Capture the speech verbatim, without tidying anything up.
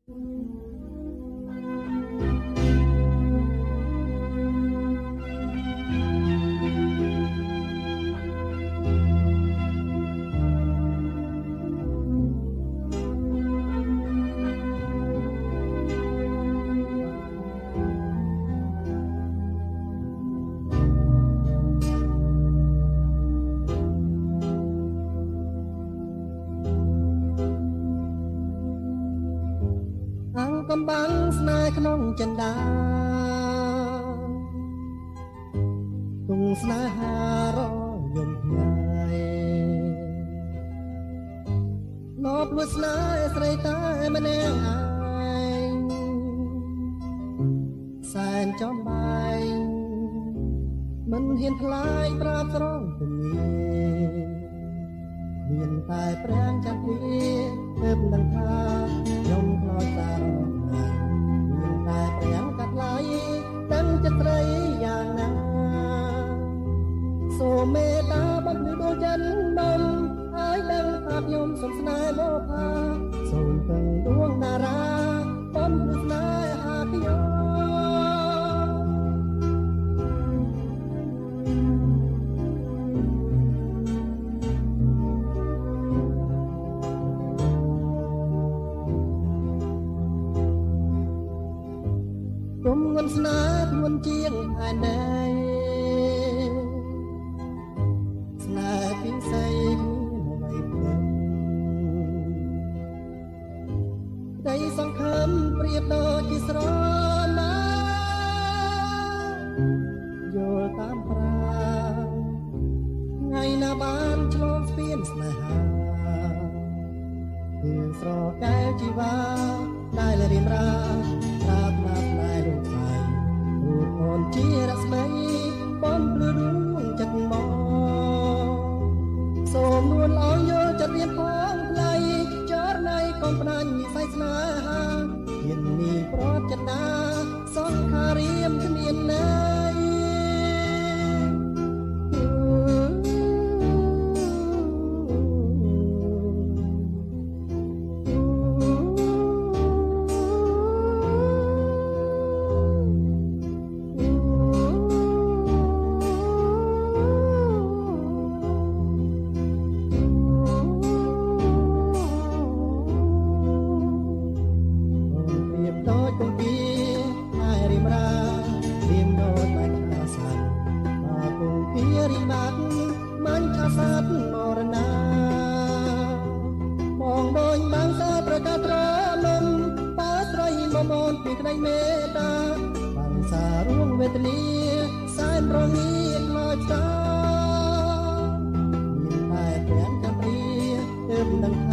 កំបាំងស្នេហ៍ក្នុងចិន្តាទងស្នេហារយំផ្ញើណបលួចស្នេហ៍ស្រីតែម្នាក់ឯងសែនចំបាយមិនហ៊ានថ្លៃប្រាប់ស្រងទំងាមានតែព្រះចន្ទរាទើបដឹងថាខ្ញុំខ្លោចសារមានតែព្រះកាត់ឡៃដឹងចិត្តស្រីយ៉ាងណាសូមមេត្តាបំភ្លឺដួងចិត្តនំឲ្យដឹងថាខ្ញុំសុំស្នេហ៍មកផាសូមពឹងដួងតារាបំភ្លឺស្នេហាខ្ញុំគុំងន់ស្នេហ៍ធ្ងន់ជាងផែនដីស្នេហ៍ពីស្អីគ្មានអ្វីផ្ទុំដីសង្ឃឹមប្រៀបដូចជាស្រណាយល់តាមប្រាថ្ងៃណាបានឆ្លងស្ពានស្នេហាគឺស្រកែជីវ៉ាដែលរៀបរាប្រាប់ណាស់ណែលោកស្រីរូបអូនជារស្មីបំភ្លឺដួងចិត្តមកសូមនួនអោយយកចិត្តរៀនផងផ្លៃចរណៃកុំផ្ដាច់និស័យស្នេហាហ៊ានមានប្រចិត្តណាសង្ខារៀមគ្មានណែរិបាត់មិនថាសត្វមរណាបងដូចបាំងសាប្រកាសត្រលំបើស្រីមមនពីក្តីមេត្តាបាំងសារួងវេទនាសែនរងាខ្លោចតាមានតែព្រះចន្ទ្រាទើបនឹង